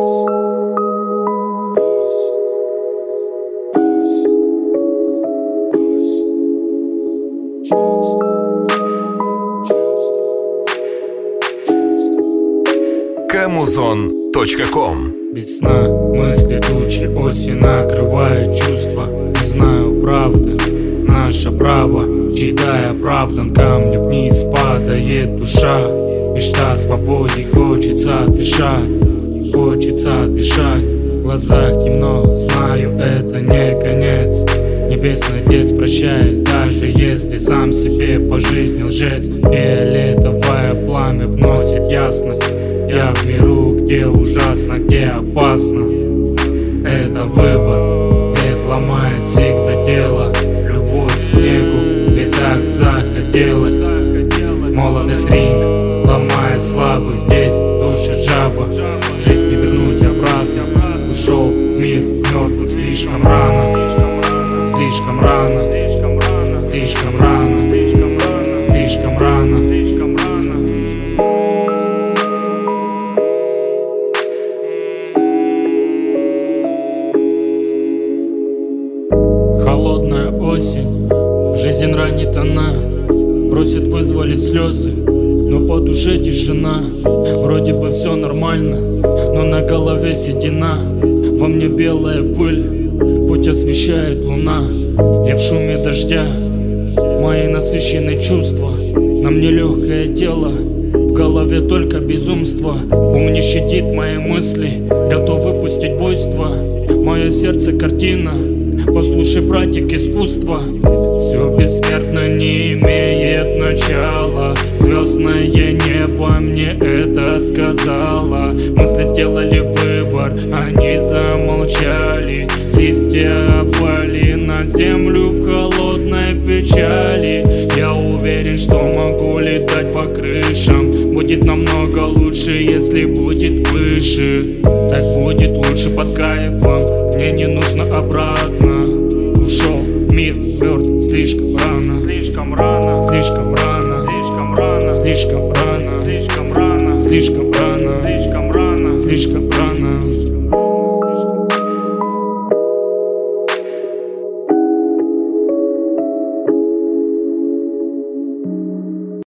Камузон.ком. Весна, мысли, тучи, осень накрывает чувства. Не знаю правды, наше право, чья оправдан, камнем вниз падает душа. Мечта о свободе, хочется дышать, в глазах темно, знаю, это не конец. Небесный Отец прощает, даже если сам себе по жизни лжец. Фиолетовое пламя вносит ясность. Я в миру, где ужасно, где опасно. Это выбор, ведь ломает всегда тело. Любовь к снегу, ведь так захотелось. Молодость ринг, ломает слабых, здесь душит жаба. Жизнь не вернуть обратно. Ушел в мир мертвых слишком рано. Слишком рано, слишком рано, слишком рано. Холодная осень, жизнь ранит она, просит вызволить слезы, но по душе тишина. Вроде бы все нормально, но на голове седина. Во мне белая пыль, путь освещает луна. Я в шуме дождя, мои насыщенные чувства. На мне легкое тело, в голове только безумство. Ум не щадит мои мысли, готов выпустить буйство. Мое сердце картина, послушай, братик, искусство. Все бессмертно, не имеет начала. Звездное небо мне это сказала. Мысли сделали выбор, они замолчали. Листья опали на землю в холодной печали. Я уверен, что могу летать по крышам. Будет намного лучше, если будет выше. Так будет лучше под кайфом, мне не нужно обратно. Ушел мир мертв слишком рано. Слишком рано, слишком рано, слишком рано, слишком рано, слишком рано, слишком рано, слишком рано, слишком рано.